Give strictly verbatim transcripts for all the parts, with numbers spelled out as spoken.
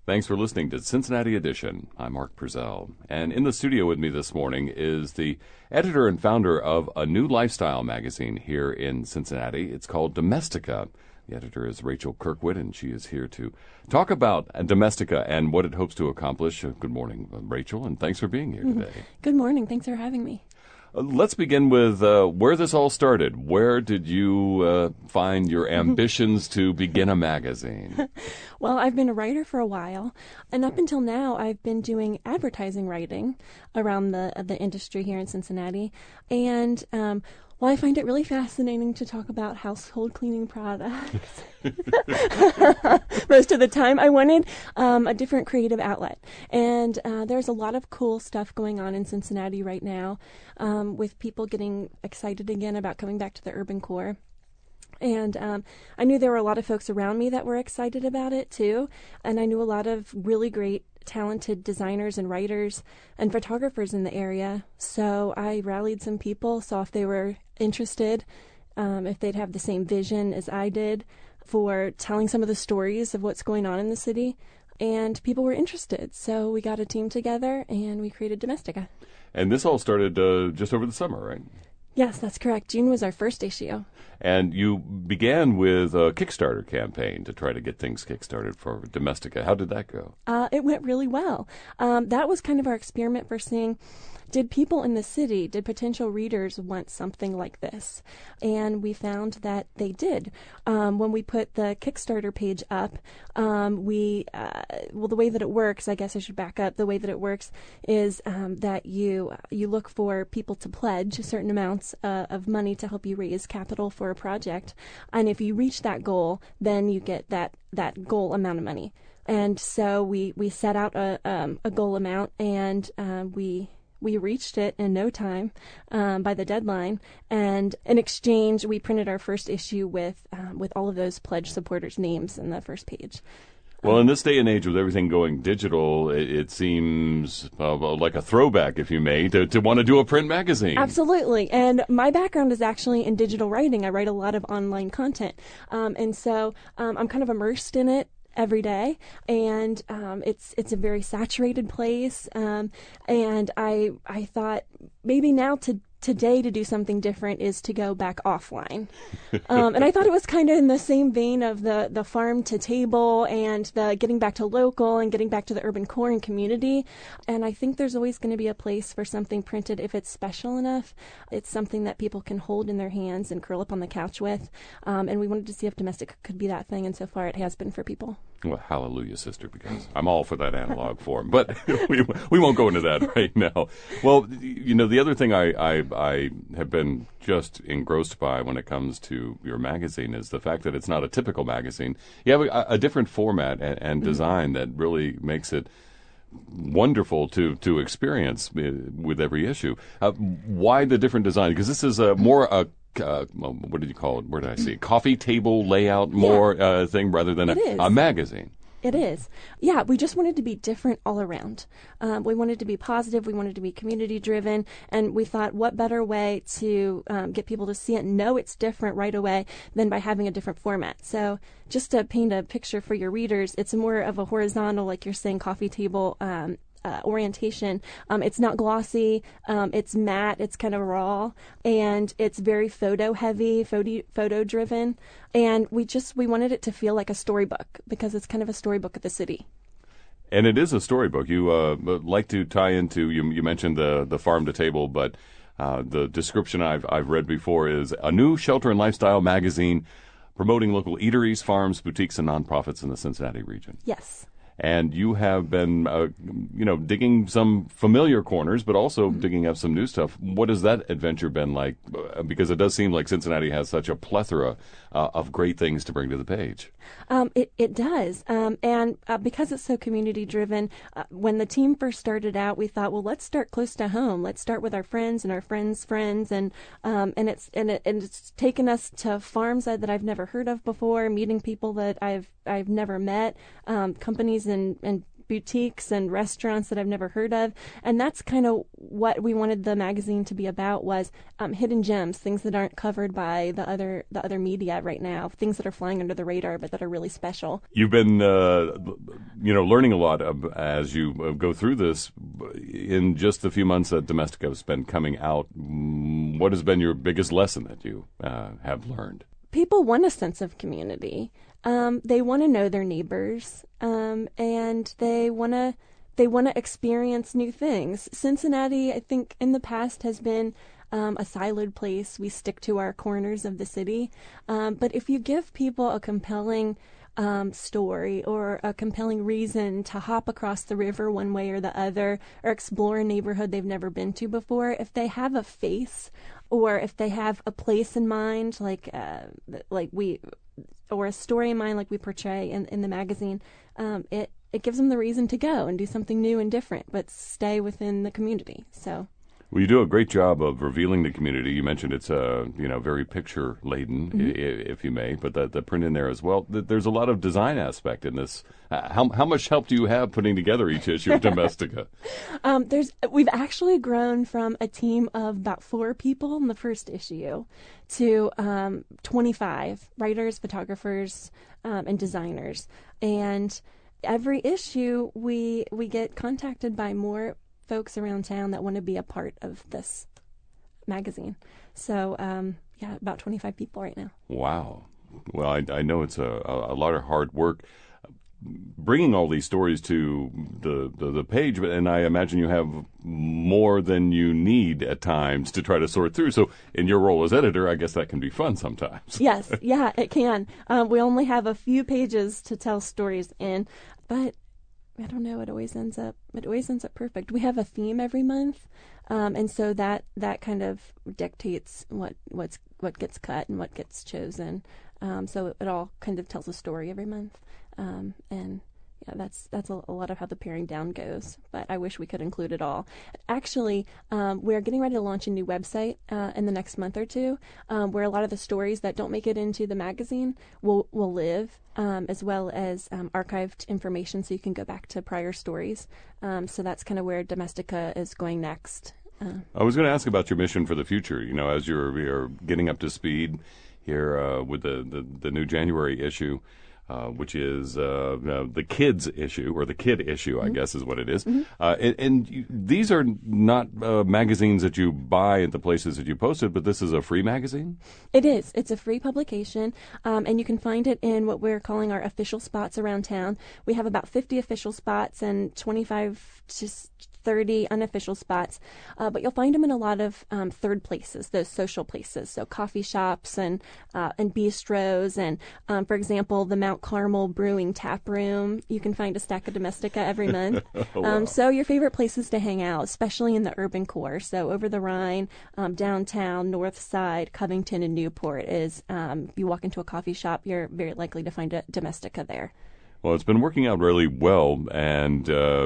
Thanks for listening to Cincinnati Edition. I'm Mark Purcell. And in the studio with me this morning is the editor and founder of a new lifestyle magazine here in Cincinnati. It's called Domestika. The editor is Rachel Kirkwood, and she is here to talk about Domestika and what it hopes to accomplish. Good morning, Rachel, and thanks for being here today. Good morning. Thanks for having me. Uh, let's begin with uh, where this all started. Where did you uh, find your ambitions to begin a magazine? Well, I've been a writer for a while, and up until now, I've been doing advertising writing around the the industry here in Cincinnati. And um, well, I find it really fascinating to talk about household cleaning products. Most of the time, I wanted um, a different creative outlet. And uh, there's a lot of cool stuff going on in Cincinnati right now, um, with people getting excited again about coming back to the urban core. And um, I knew there were a lot of folks around me that were excited about it, too. And I knew a lot of really great talented designers and writers and photographers in the area. So I rallied some people, saw if they were interested, um, if they'd have the same vision as I did for telling some of the stories of what's going on in the city. And people were interested. So we got a team together and we created Domestika. And this all started uh, just over the summer, right? Yes, that's correct. June was our first issue. And you began with a Kickstarter campaign to try to get things kickstarted for Domestika. How did that go? Uh, it went really well. Um, that was kind of our experiment for seeing, did people in the city, did potential readers want something like this? And we found that they did. Um, when we put the Kickstarter page up, um, we, uh, well, the way that it works, I guess I should back up, the way that it works is um, that you you look for people to pledge certain amounts uh, of money to help you raise capital for a project. And if you reach that goal, then you get that, that goal amount of money. And so we, we set out a, um, a goal amount, and uh, we... We reached it in no time um, by the deadline, and in exchange, we printed our first issue with um, with all of those pledge supporters' names in the first page. Well, in this day and age with everything going digital, it, it seems uh, like a throwback, if you may, to, to want to do a print magazine. Absolutely. And my background is actually in digital writing. I write a lot of online content, um, and so um, I'm kind of immersed in it every day, and um, it's it's a very saturated place, um, and I I thought maybe now to today to do something different is to go back offline, um, and I thought it was kind of in the same vein of the the farm to table and the getting back to local and getting back to the urban core and community. And I think there's always going to be a place for something printed if it's special enough. It's something that people can hold in their hands and curl up on the couch with, um, and we wanted to see if Domestika could be that thing, and so far it has been for people. Well, hallelujah, sister, because I'm all for that analog form. But we we won't go into that right now. Well, you know, the other thing I, I, I have been just engrossed by when it comes to your magazine is the fact that it's not a typical magazine. You have a, a different format and, and design mm-hmm. that really makes it wonderful to, to experience with every issue. Uh, why the different design? Because this is a more a Uh, what did you call it? Where did I see it? Coffee table layout more yeah. uh, thing rather than a, a magazine. It is. Yeah, we just wanted to be different all around. Um, we wanted to be positive. We wanted to be community driven. And we thought, what better way to um, get people to see it and know it's different right away than by having a different format. So just to paint a picture for your readers, it's more of a horizontal, like you're saying, coffee table um Uh, orientation. Um, it's not glossy. Um, it's matte. It's kind of raw, and it's very photo heavy, photo photo driven. And we just we wanted it to feel like a storybook because it's kind of a storybook of the city. And it is a storybook. You uh, like to tie into you. You mentioned the the farm to table, but uh, the description I've I've read before is a new shelter and lifestyle magazine promoting local eateries, farms, boutiques, and nonprofits in the Cincinnati region. Yes. And you have been, uh, you know, digging some familiar corners, but also mm-hmm. digging up some new stuff. What has that adventure been like? Because it does seem like Cincinnati has such a plethora uh, of great things to bring to the page. Um, it, it does. Um, and uh, because it's so community-driven, uh, when the team first started out, we thought, well, let's start close to home. Let's start with our friends and our friends' friends. And um, and it's and, it, and it's taken us to farms that, that I've never heard of before, meeting people that I've I've never met, um, companies and, and boutiques and restaurants that I've never heard of. And that's kind of what we wanted the magazine to be about, was um, hidden gems, things that aren't covered by the other the other media right now, things that are flying under the radar but that are really special. You've been, uh, you know, learning a lot of, as you go through this. In just the few months that Domestika has been coming out, what has been your biggest lesson that you uh, have learned? People want a sense of community. Um, they want to know their neighbors, um, and they want to they want to experience new things. Cincinnati, I think, in the past has been um, a siloed place. We stick to our corners of the city. Um, but if you give people a compelling um, story or a compelling reason to hop across the river one way or the other, or explore a neighborhood they've never been to before, if they have a face or if they have a place in mind, like uh, like we, or a story in mind like we portray in, in the magazine, um, it, it gives them the reason to go and do something new and different, but stay within the community. So. Well, you do a great job of revealing the community. You mentioned it's uh, you know, very picture laden, mm-hmm. I- if you may, but the, the print in there as well. There's a lot of design aspect in this. Uh, how how much help do you have putting together each issue of Domestika? um, there's we've actually grown from a team of about four people in the first issue to um, twenty-five writers, photographers, um, and designers. And every issue, we we get contacted by more folks around town that want to be a part of this magazine. So, um, yeah, about twenty-five people right now. Wow. Well, I, I know it's a, a lot of hard work bringing all these stories to the, the, the page, and I imagine you have more than you need at times to try to sort through. So in your role as editor, I guess that can be fun sometimes. Yes, yeah, it can. Um, we only have a few pages to tell stories in, but I don't know. It always ends up. It always ends up perfect. We have a theme every month, um, and so that that kind of dictates what what's what gets cut and what gets chosen. Um, so it, it all kind of tells a story every month, um, and yeah, that's that's a, a lot of how the paring down goes. But I wish we could include it all. Actually, um, we're getting ready to launch a new website uh, in the next month or two, um, where a lot of the stories that don't make it into the magazine will will live. Um, as well as um, archived information, so you can go back to prior stories. Um, so that's kind of where Domestika is going next. Uh, I was going to ask about your mission for the future. You know, as you're, you're getting up to speed here uh, with the, the, the new January issue, uh, which is uh, uh, the kids issue, or the kid issue, I mm-hmm. guess is what it is. Mm-hmm. Uh, and and you, these are not uh, magazines that you buy at the places that you posted, but this is a free magazine? It is. It's a free publication, um, and you can find it in what we're calling our official spots around town. We have about fifty official spots and twenty-five to thirty unofficial spots, uh, but you'll find them in a lot of um, third places, those social places, so coffee shops and uh, and bistros, and um, for example, the Mount Carmel Brewing Tap Room. You can find a stack of Domestika every month. Oh, wow. um, so your favorite places to hang out, especially in the urban core, so over the Rhine, um, downtown, North Side, Covington, and Newport is. Um, if you walk into a coffee shop, you're very likely to find a Domestika there. Well, it's been working out really well, and uh,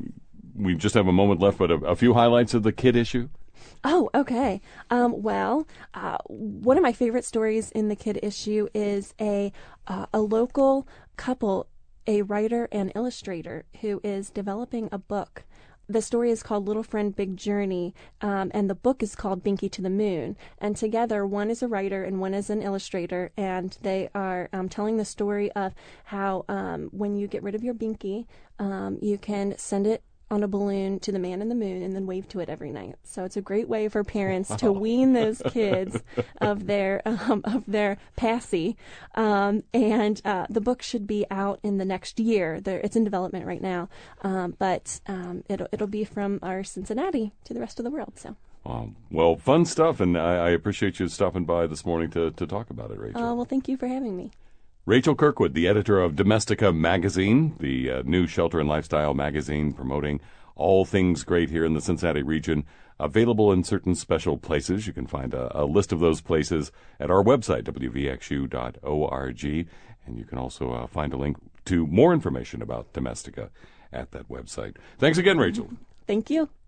we just have a moment left, but a, a few highlights of the kid issue. Oh, okay. Um, well, uh, one of my favorite stories in the kid issue is a uh, a local couple, a writer and illustrator, who is developing a book. The story is called Little Friend Big Journey, um, and the book is called Binky to the Moon. And together, one is a writer and one is an illustrator, and they are um, telling the story of how um, when you get rid of your Binky, um, you can send it on a balloon to the man in the moon and then wave to it every night. So it's a great way for parents to wean those kids of their um, of their passy. Um, and uh, the book should be out in the next year. There, it's in development right now, um, but um, it'll it'll be from our Cincinnati to the rest of the world. So. Wow. Well, fun stuff, and I, I appreciate you stopping by this morning to, to talk about it, Rachel. Uh, well, thank you for having me. Rachel Kirkwood, the editor of Domestika Magazine, the uh, new shelter and lifestyle magazine promoting all things great here in the Cincinnati region, available in certain special places. You can find a, a list of those places at our website, w v x u dot org, and you can also uh, find a link to more information about Domestika at that website. Thanks again, Rachel. Thank you.